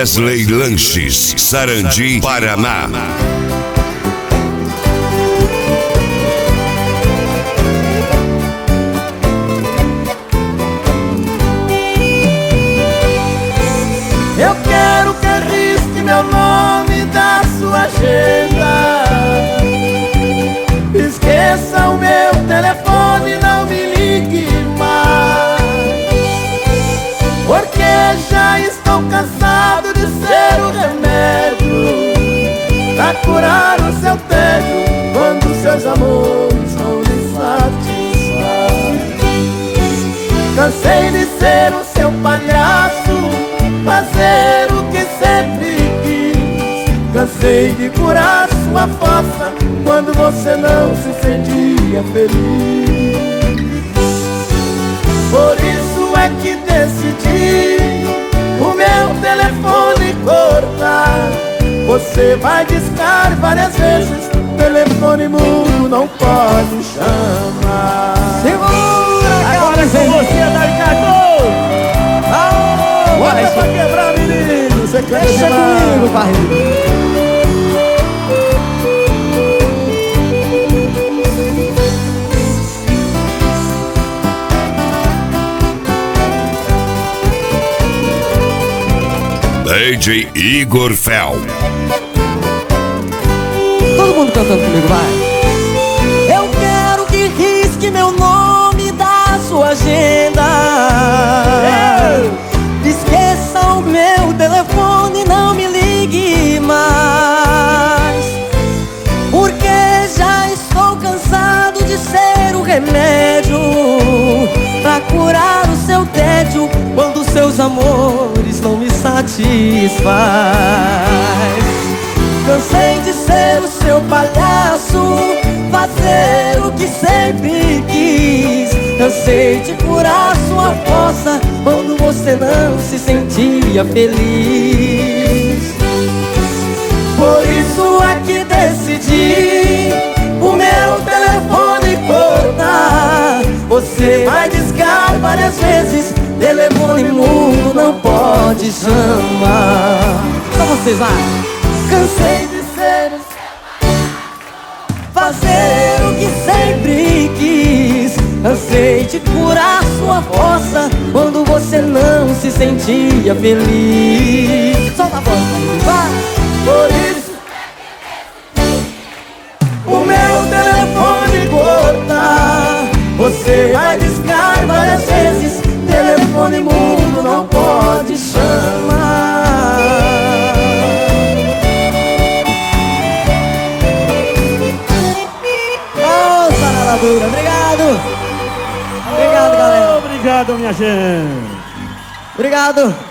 Wesley Lanches, Sarandi, Paraná. Eu quero que arrisque meu nome da sua agenda. Esqueça o meu telefone, não me ligue mais, porque já estou cansado de ser o remédio pra curar o seu tédio quando seus amores não lhe satisfazem. Cansei de ser o seu palhaço, fazer o que sempre quis. Cansei de curar sua fossa quando você não se sentia feliz. Por isso é que decidi o meu telefone cortar. Você vai discar várias vezes, telefone mudo não pode chamar. Segura, agora com você, Dali Cardoso. Bora pra quebrar, menino. Você quer Deixa comigo, barriga. DJ Igor Fel. Todo mundo cantando comigo, vai. Eu quero que risque meu nome da sua agenda. Esqueça o meu telefone, não me ligue mais, porque já estou cansado de ser o remédio pra curar o seu tédio quando seus amores não me satisfaz. Cansei de ser o seu palhaço, fazer o que sempre quis. Cansei de curar sua fossa quando você não se sentia feliz. Por isso é que decidi o meu telefone cortar. Você vai discar várias vezes, telefone mudo não pode chamar. Só vocês lá. Cansei de ser, fazer o que sempre quis. Cansei de curar sua fossa quando você não se sentia feliz. Solta a voz, vai. Por isso o meu telefone cortar. Você vai discar várias vezes, telefone mudo não pode chamar. Obrigado. Obrigado, galera. Obrigado, minha gente. Obrigado.